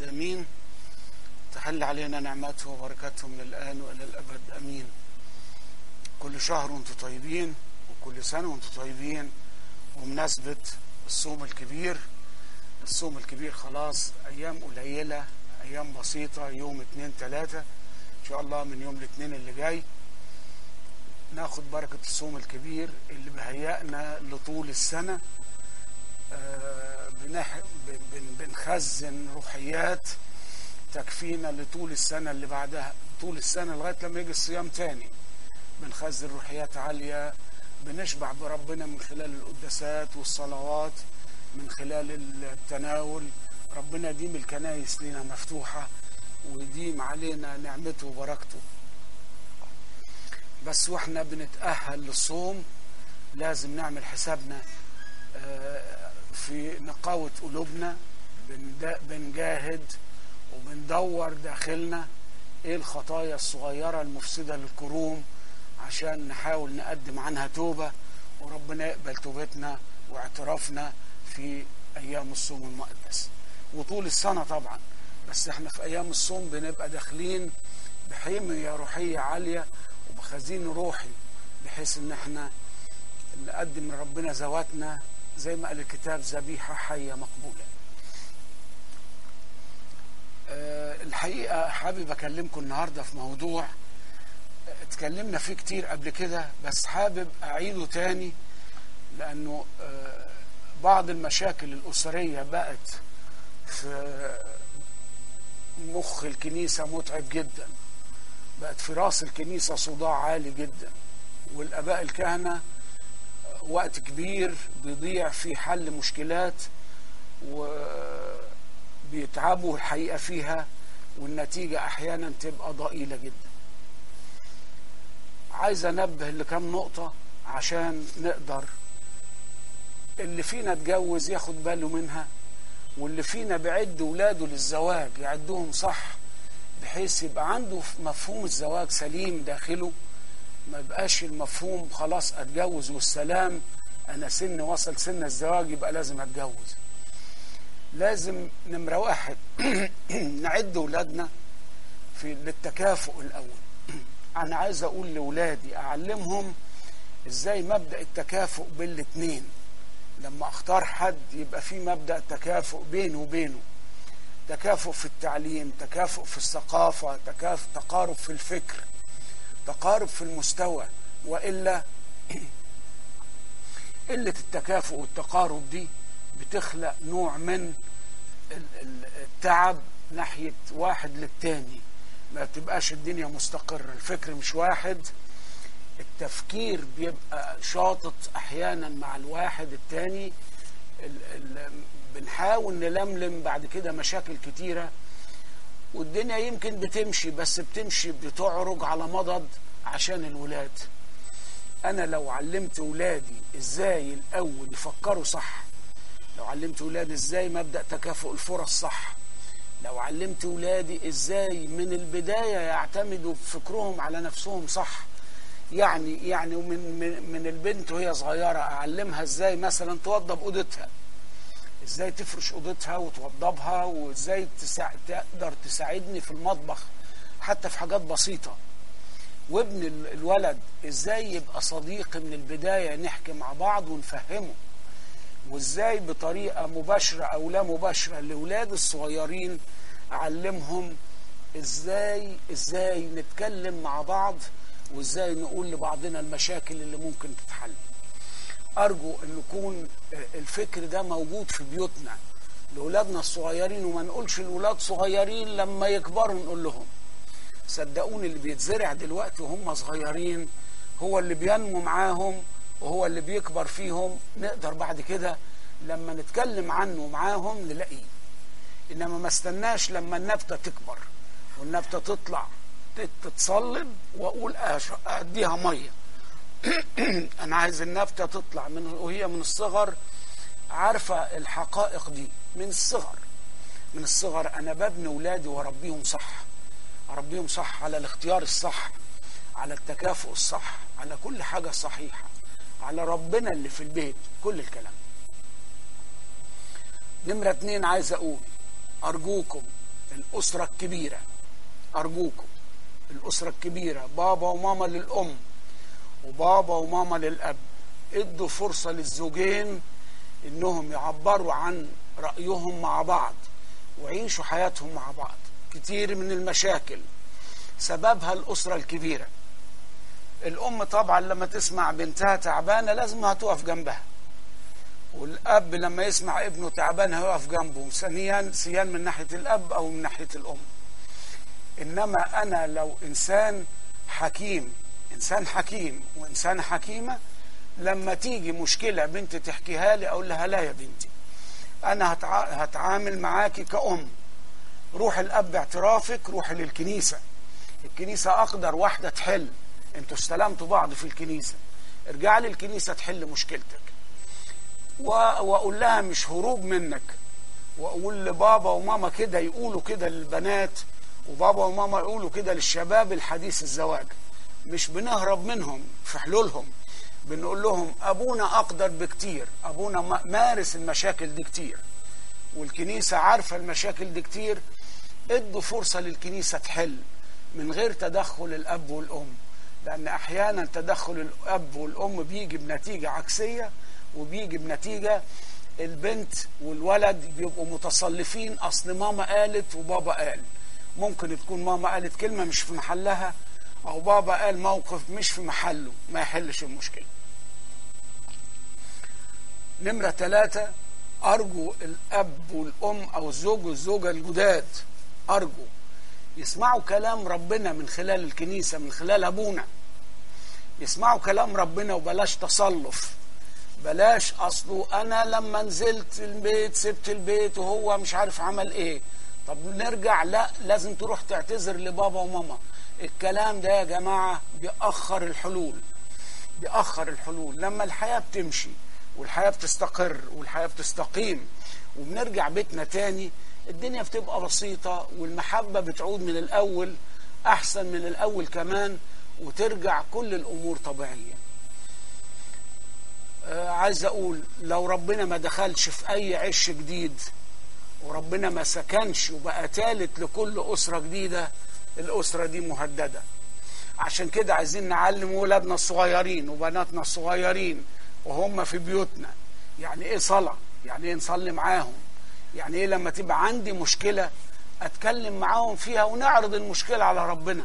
الأبد أمين. تحل علينا نعمته وبركاته من الآن وإلى الأبد أمين. كل شهر وانتم طيبين، وكل سنة وانتم طيبين، ومناسبة الصوم الكبير. الصوم الكبير خلاص أيام قليلة، أيام بسيطة، يوم 2-3 إن شاء الله. من يوم الاثنين اللي جاي ناخد بركة الصوم الكبير اللي بهيئنا لطول السنة. بنخزن روحيات تكفينا لطول السنة اللي بعدها، طول السنة لغاية لما يجي الصيام تاني. بنخزن روحيات عالية، بنشبع بربنا من خلال القداسات والصلوات، من خلال التناول. ربنا يديم الكنايس لنا مفتوحة ويديم علينا نعمته وبركته. بس واحنا بنتأهل للصوم لازم نعمل حسابنا في نقاوة قلوبنا. بنجاهد وبندور داخلنا ايه الخطايا الصغيرة المفسدة للكروم عشان نحاول نقدم عنها توبة، وربنا يقبل توبتنا واعترافنا في ايام الصوم المقدس وطول السنة طبعا. بس احنا في ايام الصوم بنبقى داخلين بحمية روحية عالية وبخزين روحي، بحيث ان احنا نقدم لربنا ذواتنا زي ما قال الكتاب ذبيحة حية مقبولة. الحقيقة حابب أكلمكم النهاردة في موضوع اتكلمنا فيه كتير قبل كده، بس حابب أعيده تاني لأنه بعض المشاكل الأسرية بقت في مخ الكنيسة متعب جدا، بقت في راس الكنيسة صداع عالي جدا، والآباء الكهنة وقت كبير بيضيع في حل مشكلات وبيتعبوا الحقيقة فيها، والنتيجة أحيانا تبقى ضئيلة جدا. عايز أنبه لكم نقطة عشان نقدر اللي فينا اتجوز ياخد باله منها، واللي فينا بيعد ولاده للزواج يعدهم صح، بحيث يبقى عنده مفهوم الزواج سليم داخله. ما يبقاش المفهوم خلاص اتجوز والسلام، انا وصل سن الزواج يبقى لازم اتجوز. لازم نمرة 1 نعد ولادنا للتكافؤ الاول. انا عايز اقول لولادي اعلمهم ازاي مبدأ التكافؤ بين الاتنين. لما اختار حد يبقى في مبدأ تكافؤ بينه وبينه، تكافؤ في التعليم، تكافؤ في الثقافة، تقارب في الفكر، تقارب في المستوى. وإلا قلة التكافؤ والتقارب دي بتخلق نوع من التعب ناحية واحد للتاني، ما بتبقاش الدنيا مستقرة، الفكر مش واحد، التفكير بيبقى شاطط أحيانا مع الواحد التاني. بنحاول نلملم بعد كده مشاكل كتيرة، والدنيا يمكن بتمشي، بس بتمشي بتعرج على مضض عشان الولاد. أنا لو علمت ولادي إزاي الأول يفكروا صح، لو علمت ولادي إزاي مبدأ تكافؤ الفرص صح، لو علمت ولادي إزاي من البداية يعتمدوا فكرهم على نفسهم صح، يعني من البنت وهي صغيرة أعلمها إزاي مثلا توضب أوضتها، إزاي تفرش أوضتها وتوضبها، وإزاي تقدر تساعدني في المطبخ حتى في حاجات بسيطة. وابن الولد إزاي يبقى صديقي من البداية، نحكي مع بعض ونفهمه، وإزاي بطريقة مباشرة أو لا مباشرة لأولاد الصغيرين أعلمهم إزاي نتكلم مع بعض، وإزاي نقول لبعضنا المشاكل اللي ممكن تتحل. أرجو أن يكون الفكر ده موجود في بيوتنا لأولادنا الصغيرين، وما نقولش الأولاد صغيرين لما يكبروا نقول لهم. صدقوني اللي بيتزرع دلوقتي وهم صغيرين هو اللي بينمو معاهم وهو اللي بيكبر فيهم. نقدر بعد كده لما نتكلم عنه معاهم نلاقيه، إنما ما استناش لما النبتة تكبر والنبتة تطلع تتصلب وأقول أديها مية. أنا عايز النبتة تطلع وهي من الصغر عارفة الحقائق دي من الصغر. أنا ببني ولادي وأربيهم صح على الاختيار الصح، على التكافؤ الصح، على كل حاجة صحيحة، على ربنا اللي في البيت، كل الكلام. نمرة 2 عايز أقول أرجوكم الأسرة الكبيرة، أرجوكم الأسرة الكبيرة، بابا وماما للأم وبابا وماما للأب، ادوا فرصة للزوجين إنهم يعبروا عن رأيهم مع بعض ويعيشوا حياتهم مع بعض. كتير من المشاكل سببها الأسرة الكبيرة. الأم طبعا لما تسمع بنتها تعبانة لازم هتقف جنبها، والأب لما يسمع ابنه تعبان هيقف جنبه، سيان من ناحية الأب أو من ناحية الأم. إنما أنا لو إنسان حكيم وإنسانة حكيمة، لما تيجي مشكلة بنت تحكيها لي أقول لها لا يا بنتي، أنا هتعامل معاكي كأم. روح الأب اعترافك، روح للكنيسة، الكنيسة أقدر واحدة تحل، انتوا استلمتوا بعض في الكنيسة، ارجع لي الكنيسة تحل مشكلتك. وأقول لها مش هروب منك، وأقول لبابا وماما كده يقولوا كده للبنات، وبابا وماما يقولوا كده للشباب الحديث الزواج، مش بنهرب منهم في حلولهم، بنقول لهم أبونا أقدر بكتير، أبونا مارس المشاكل دي كتير، والكنيسة عارفة المشاكل دي كتير. ادوا فرصة للكنيسة تحل من غير تدخل الأب والأم، لأن أحيانا تدخل الأب والأم بيجي بنتيجة عكسية، وبيجي بنتيجة البنت والولد بيبقوا متصلفين، أصل ماما قالت وبابا قال. ممكن تكون ماما قالت كلمة مش في محلها، أو بابا قال موقف مش في محله، ما يحلش المشكلة. نمرة 3، أرجو الأب والأم أو الزوج والزوجة الجداد أرجو يسمعوا كلام ربنا من خلال الكنيسة، من خلال أبونا. يسمعوا كلام ربنا وبلاش تصلف، بلاش أصله أنا لما نزلت البيت سبت البيت وهو مش عارف عمل إيه، طب نرجع، لا لازم تروح تعتذر لبابا وماما. الكلام ده يا جماعة بيأخر الحلول، بيأخر الحلول. لما الحياة بتمشي والحياة بتستقر والحياة بتستقيم وبنرجع بيتنا تاني، الدنيا بتبقى بسيطة، والمحبة بتعود من الأول أحسن من الأول كمان، وترجع كل الأمور طبيعية. عايز أقول لو ربنا ما دخلش في أي عش جديد، وربنا ما سكنش وبقى ثالث لكل أسرة جديدة، الأسرة دي مهددة. عشان كده عايزين نعلم ولادنا الصغيرين وبناتنا الصغيرين وهم في بيوتنا يعني إيه صلاة، يعني إيه نصلي معاهم، يعني إيه لما تبقى عندي مشكلة أتكلم معاهم فيها ونعرض المشكلة على ربنا.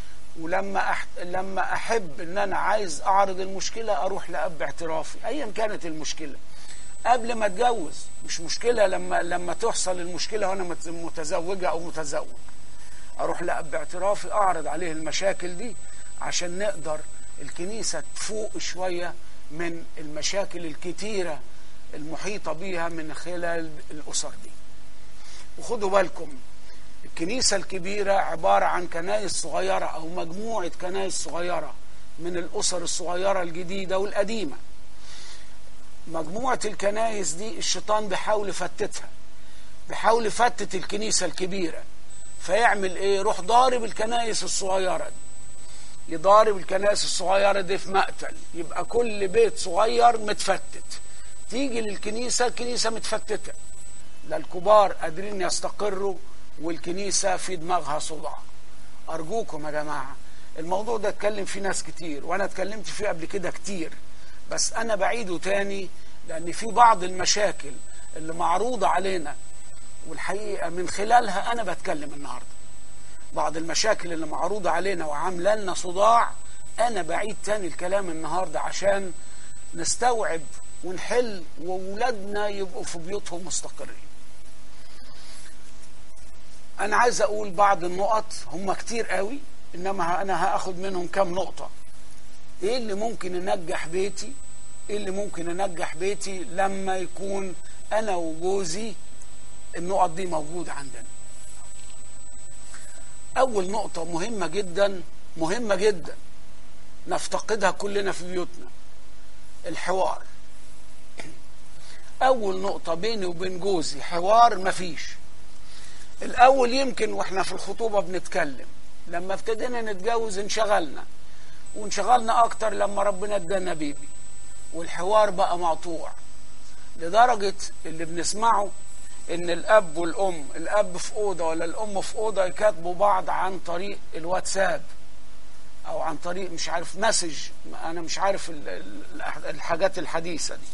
ولما أحب إن أنا عايز أعرض المشكلة أروح لأب اعترافي أيا كانت المشكلة قبل ما أتجوز. مش مشكلة لما تحصل المشكلة وأنا متزوجة أو متزوج، أروح لأب اعترافي أعرض عليه المشاكل دي عشان نقدر الكنيسة تفوق شوية من المشاكل الكتيرة المحيطة بيها من خلال الأسر دي. وخدوا بالكم، الكنيسة الكبيرة عبارة عن كنائس صغيرة أو مجموعة كنائس صغيرة من الأسر الصغيرة الجديدة والقديمة. مجموعة الكنائس دي الشيطان بيحاول يفتتها، بيحاول يفتت الكنيسة الكبيرة، فيعمل ايه؟ يروح ضارب الكنائس الصغيرة دي، يضارب الكنائس الصغيرة دي في مقتل، يبقى كل بيت صغير متفتت. تيجي للكنيسة الكنيسة متفتتة، لا الكبار قادرين يستقروا والكنيسة في دماغها صداع. أرجوكم يا جماعة، الموضوع ده اتكلم فيه ناس كتير وأنا اتكلمت فيه قبل كده كتير، بس أنا بعيده تاني لأن في بعض المشاكل اللي معروضة علينا والحقيقة من خلالها أنا بتكلم النهاردة. بعض المشاكل اللي معروضة علينا وعاملة لنا صداع، أنا بعيد تاني الكلام النهاردة عشان نستوعب ونحل وولادنا يبقوا في بيوتهم مستقرين. أنا عايز أقول بعض النقط، هم كتير قوي إنما أنا هاخد منهم كام نقطة. إيه اللي ممكن ينجح بيتي؟ إيه اللي ممكن ينجح بيتي لما يكون أنا وجوزي النقط دي موجودة عندنا؟ أول نقطة مهمة جدا، مهمة جدا نفتقدها كلنا في بيوتنا، الحوار. أول نقطة بيني وبين جوزي حوار مفيش. الأول يمكن وإحنا في الخطوبة بنتكلم، لما ابتدينا نتجوز وانشغلنا أكتر لما ربنا ادانا بيبي، والحوار بقى مقطوع لدرجة اللي بنسمعه ان الاب والام، الاب في اوضه ولا الام في اوضه، يكاتبوا بعض عن طريق الواتساب او عن طريق مش عارف مسج، انا مش عارف الحاجات الحديثه دي،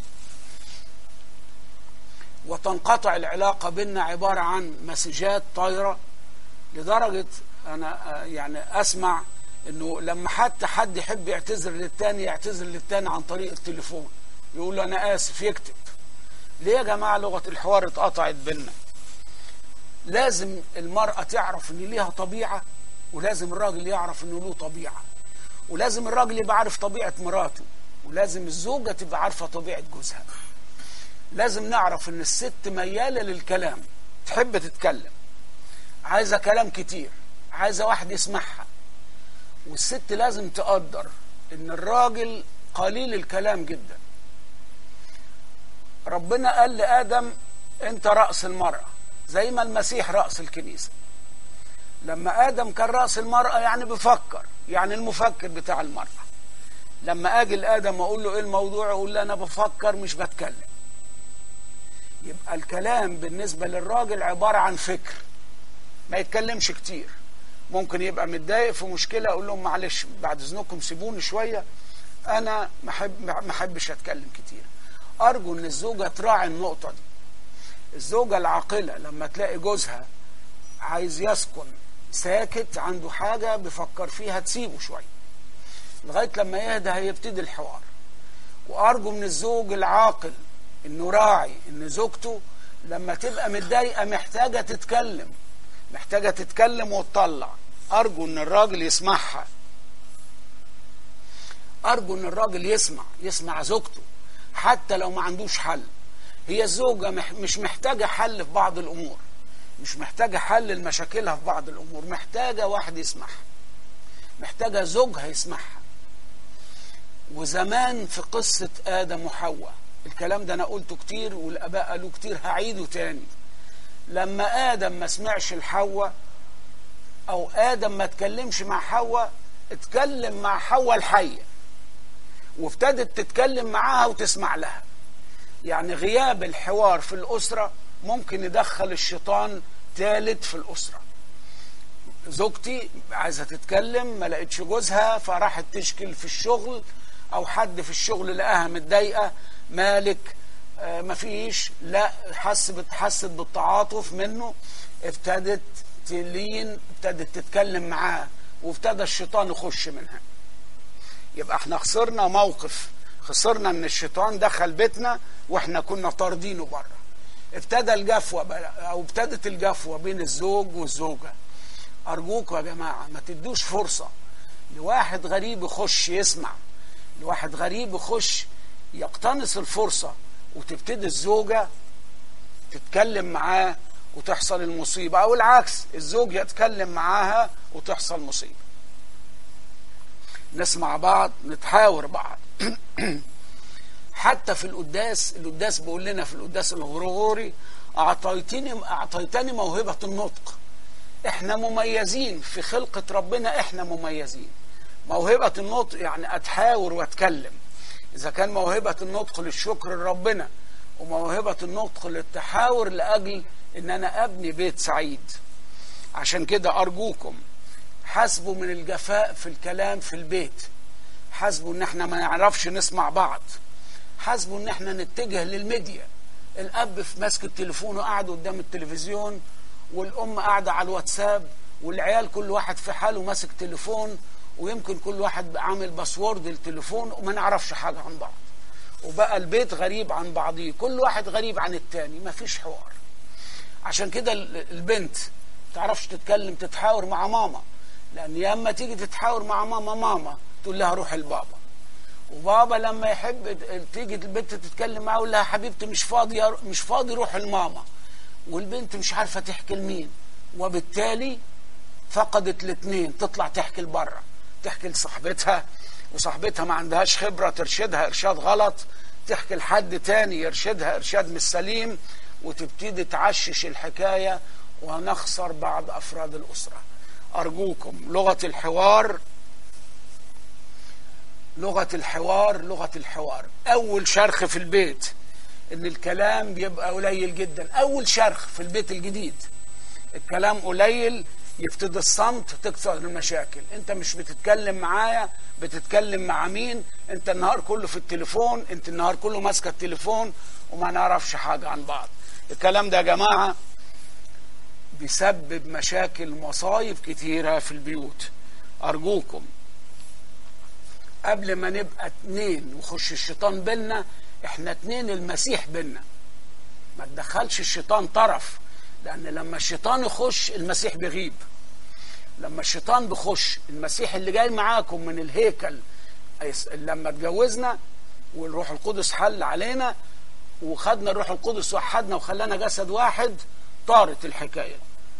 وتنقطع العلاقه بيننا عباره عن مسجات طايره، لدرجه انا يعني اسمع انه لما حتى حد يحب يعتذر للتاني، يعتذر للتاني عن طريق التليفون، يقول له انا اسف، يكتب. ليه يا جماعه لغه الحوار اتقطعت بينا؟ لازم المرأة تعرف ان ليها طبيعة، ولازم الراجل يعرف انه له طبيعة، ولازم الراجل يبقى عارف طبيعة مراته، ولازم الزوجة تبقى عارفة طبيعة جوزها. لازم نعرف ان الست ميالة للكلام، تحب تتكلم، عايزة كلام كتير، عايزة واحد يسمعها. والست لازم تقدر ان الراجل قليل الكلام جدا. ربنا قال لآدم انت رأس المرأة، زي ما المسيح رأس الكنيسة. لما آدم كان رأس المرأة يعني بفكر، يعني المفكر بتاع المرأة. لما أجي لآدم أقول له إيه الموضوع، يقول لي أنا بفكر مش بتكلم. يبقى الكلام بالنسبة للراجل عبارة عن فكر، ما يتكلمش كتير. ممكن يبقى متضايق في مشكلة، أقول لهم معلش بعد إذنكم سيبوني شوية، أنا ما أحبش أتكلم كتير. أرجو إن الزوجة تراعي النقطة دي. الزوجة العاقلة لما تلاقي جوزها عايز يسكن ساكت، عنده حاجة بيفكر فيها، تسيبه شوية لغاية لما يهدى، هيبتدي الحوار. وأرجو من الزوج العاقل إنه راعي إن زوجته لما تبقى متضايقة محتاجة تتكلم وتطلع، أرجو إن الراجل يسمعها. أرجو إن الراجل يسمع زوجته حتى لو ما عندوش حل. هي الزوجة مش محتاجة حل في بعض الأمور، مش محتاجة حل لمشاكلها في بعض الأمور، محتاجة واحد يسمعها، محتاجة زوجها يسمعها. وزمان في قصة آدم وحواء، الكلام ده أنا قلته كتير والآباء قالوه كتير، هعيده تاني. لما آدم ما سمعش الحواء، أو آدم ما تكلمش مع حواء، اتكلم مع حواء الحية، وابتدت تتكلم معاها وتسمع لها. يعني غياب الحوار في الأسرة ممكن يدخل الشيطان ثالث في الأسرة. زوجتي عايزة تتكلم، ما لقيتش جوزها، فراحت تشكل في الشغل، أو حد في الشغل لقاها متضايقة، مالك مفيش، لا، حست بالتعاطف منه، ابتدت تلين، ابتدت تتكلم معاه، وابتدى الشيطان يخش منها. يبقى احنا خسرنا موقف، خسرنا ان الشيطان دخل بيتنا واحنا كنا طاردينه بره. ابتدت الجفوة بين الزوج والزوجة. ارجوكوا يا جماعة ما تدوش فرصة لواحد غريب يخش يسمع، لواحد غريب يخش يقتنص الفرصة، وتبتدي الزوجة تتكلم معاه وتحصل المصيبة، او العكس، الزوج يتكلم معاها وتحصل مصيبة. نسمع بعض، نتحاور بعض. حتى في القداس بيقول لنا في القداس الغرغوري أعطيتني موهبة النطق. احنا مميزين في خلقة ربنا، احنا مميزين. موهبة النطق يعني اتحاور واتكلم. اذا كان موهبة النطق للشكر لربنا، وموهبة النطق للتحاور لأجل ان انا ابني بيت سعيد. عشان كده ارجوكم حاسبوا من الجفاء في الكلام في البيت، حاسبوا ان احنا ما نعرفش نسمع بعض، حاسبوا ان احنا نتجه للميديا. الاب في ماسك التليفون وقاعد قدام التلفزيون، والام قاعده على الواتساب، والعيال كل واحد في حاله ماسك تليفون، ويمكن كل واحد عامل باسورد التليفون، وما نعرفش حاجه عن بعض. وبقى البيت غريب عن بعضيه، كل واحد غريب عن التاني، ما فيش حوار. عشان كده البنت تعرفش تتكلم تتحاور مع ماما، لان يا اما تيجي تتحاور مع ماما تقول لها روح لبابا، وبابا لما يحب تيجي البنت تتكلم معاه يقول لها حبيبتي مش فاضي روح لماما، والبنت مش عارفه تحكي لمين، وبالتالي فقدت الاثنين. تطلع تحكي لبره، تحكي لصاحبتها، وصاحبتها ما عندهاش خبره ترشدها ارشاد غلط، تحكي لحد تاني يرشدها ارشاد مش سليم، وتبتدي تعشش الحكايه، ونخسر بعض افراد الاسره. ارجوكم لغه الحوار، لغة الحوار. أول شرخ في البيت ان الكلام بيبقى قليل جدا. اول شرخ في البيت الجديد الكلام قليل، يبتدي الصمت، تكثر المشاكل. انت مش بتتكلم معايا، بتتكلم مع مين؟ انت النهار كله في التليفون، انت النهار كله ماسكه التليفون وما نعرفش حاجه عن بعض. الكلام ده يا جماعه بيسبب مشاكل ومصايب كتيره في البيوت. ارجوكم قبل ما نبقى اتنين وخش الشيطان بينا، احنا اتنين المسيح بينا، ما تدخلش الشيطان طرف، لان لما الشيطان يخش المسيح بيغيب. لما الشيطان بيخش المسيح اللي جاي معاكم من الهيكل، لما اتجوزنا والروح القدس حل علينا وخدنا الروح القدس وحدنا وخلانا جسد واحد، طارت الحكاية.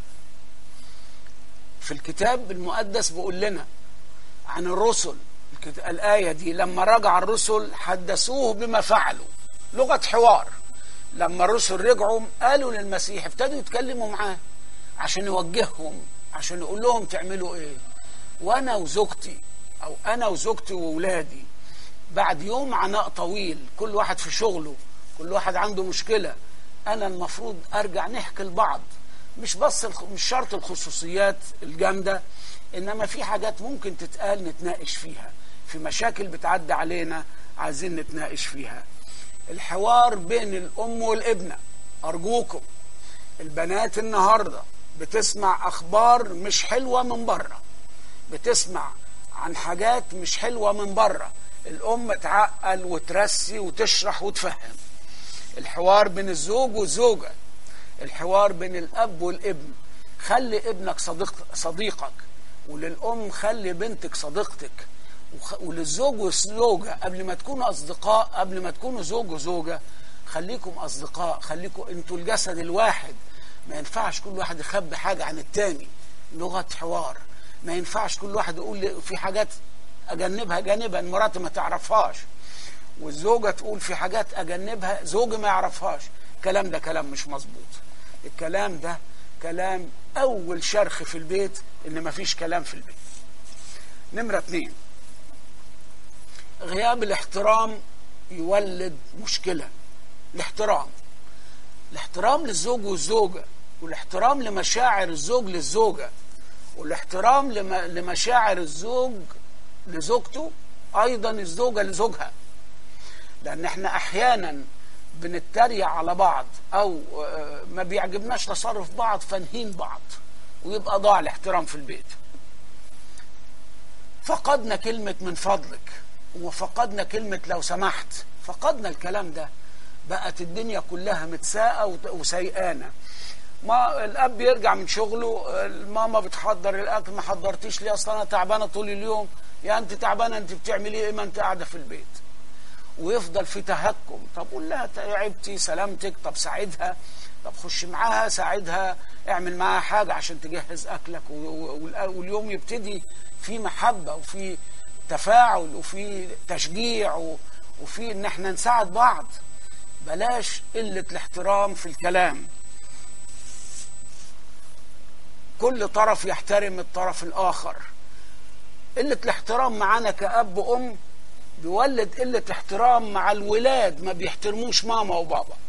في الكتاب المقدس بيقول لنا عن الرسل الآية دي، لما رجع الرسل حدثوه بما فعلوا، لغة حوار. لما الرسل رجعوا قالوا للمسيح، ابتدوا يتكلموا معاه عشان يوجههم، عشان يقول لهم تعملوا ايه. وانا وزوجتي او انا وزوجتي وولادي بعد يوم عناء طويل، كل واحد في شغله، كل واحد عنده مشكلة، انا المفروض ارجع نحكي لبعض، مش بس مش شرط الخصوصيات الجامدة، انما في حاجات ممكن تتقال نتناقش فيها، في مشاكل بتعدي علينا عايزين نتناقش فيها. الحوار بين الام والابنة. ارجوكم البنات النهاردة بتسمع اخبار مش حلوة من بره، بتسمع عن حاجات مش حلوة من بره، الام تعقل وترسي وتشرح وتفهم. الحوار بين الزوج والزوجة، الحوار بين الاب والابن، خلي ابنك صديقك، وللام خلي بنتك صديقتك، وللزوج والزوجة قبل ما تكونوا اصدقاء، قبل ما تكونوا زوج وزوجة، خليكم اصدقاء، خليكم انتوا الجسد الواحد. ما ينفعش كل واحد يخبي حاجة عن التاني، لغة حوار. ما ينفعش كل واحد يقول في حاجات اجنبها جانبا مراتي ما تعرفهاش، والزوجة تقول في حاجات اجنبها زوجي ما يعرفهاش. الكلام ده كلام مش مظبوط. الكلام ده كلام اول شرخ في البيت، ان ما فيش كلام في البيت. نمرة 2، غياب الاحترام يولد مشكلة. الاحترام للزوج والزوجة، والاحترام لمشاعر الزوج للزوجة، والاحترام لمشاعر الزوج لزوجته، ايضا الزوجة لزوجها. لان احنا احيانا بنتريق على بعض او ما بيعجبناش تصرف بعض فنهين بعض، ويبقى ضاع الاحترام في البيت. فقدنا كلمة من فضلك، وفقدنا كلمة لو سمحت، فقدنا الكلام ده. بقت الدنيا كلها متساءة وسيئانة. ما الاب يرجع من شغله، الماما بتحضر الاكل، ما حضرتيش ليه؟ اصلا انا تعبانه طول اليوم. يا انت تعبانه، انت بتعملي ايه ما انت قاعده في البيت؟ ويفضل في تهكم. طب قول لها تعبتي، سلامتك، طب ساعدها، طب خش معاها ساعدها، اعمل معاها حاجه عشان تجهز اكلك، واليوم يبتدي في محبه وفي تفاعل وفي تشجيع وفي ان احنا نساعد بعض. بلاش قله الاحترام في الكلام. كل طرف يحترم الطرف الآخر. قلة الاحترام معانا كأب وأم بيولد قلة احترام مع الولاد، ما بيحترموش ماما وبابا.